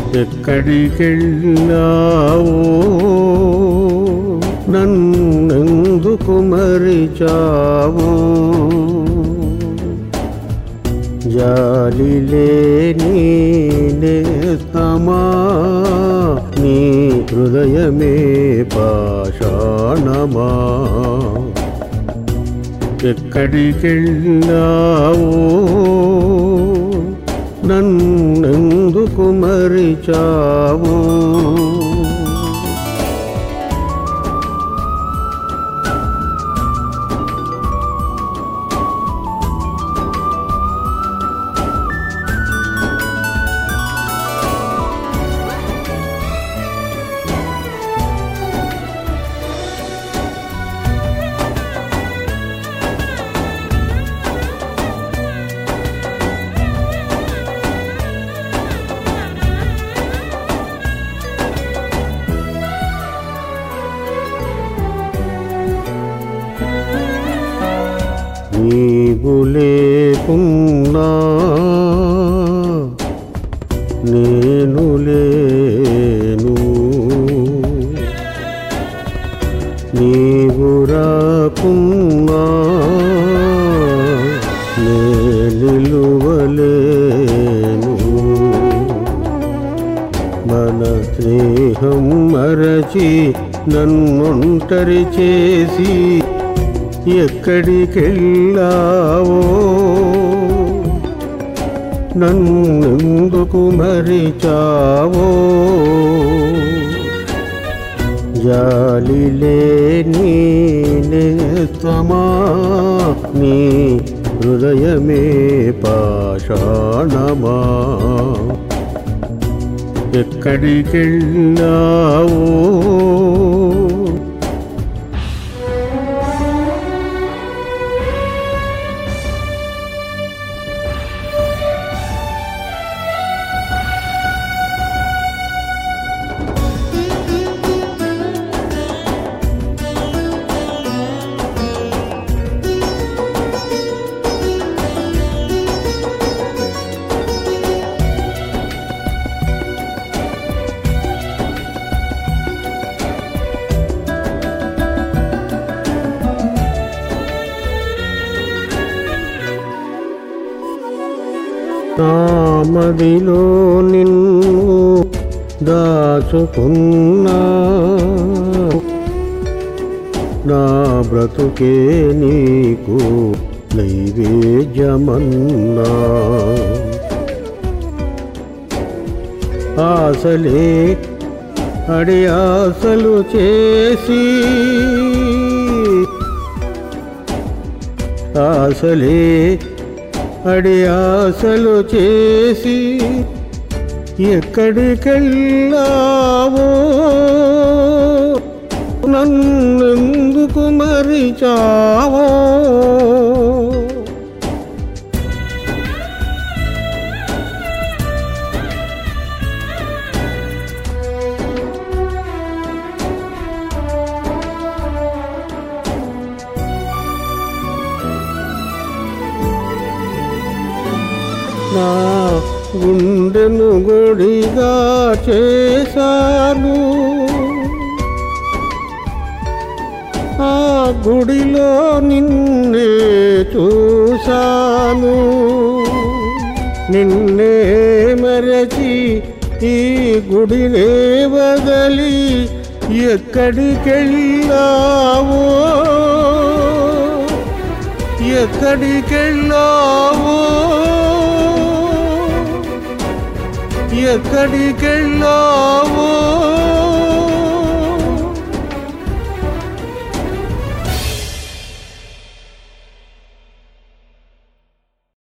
ఎక్కడికెళ్ళావో నన్నెందుకు మరిచావో జాలి లేని నేస్తమా నీ హృదయమే పాషాణమా ఎక్కడికెళ్ళావో నన్నెందుకు మరిచావో నీవు లేకున్నా నేను లేను నీవు రాకున్నా నే నిలువలేను మన స్నేహం మరచి నన్నొంటరి చేసి ఎక్కడికెళ్ళావో నన్నెందుకు మరిచావో జాలి లేని నేస్తమా నీ హృదయమే పాషాణమా ఎక్కడికెళ్ళావో నా మదిలో నిన్ను దాచుకున్నా నా బ్రతుకే నీకు నైవేద్యమన్నా ఆశలే అడి ఆశలు చేసి ఆశలే అడి ఆశలు చేసి ఎక్కడికెళ్ళావో నన్నెందుకు మరిచావో నా గుండెను గుడిగా చేశాను ఆ గుడిలో నిన్నే చూశాను నిన్నే మరచి ఈ గుడినే వదలి ఎక్కడికెళ్ళావో ఎక్కడికెళ్ళావో ఎక్కడికెళ్ళావో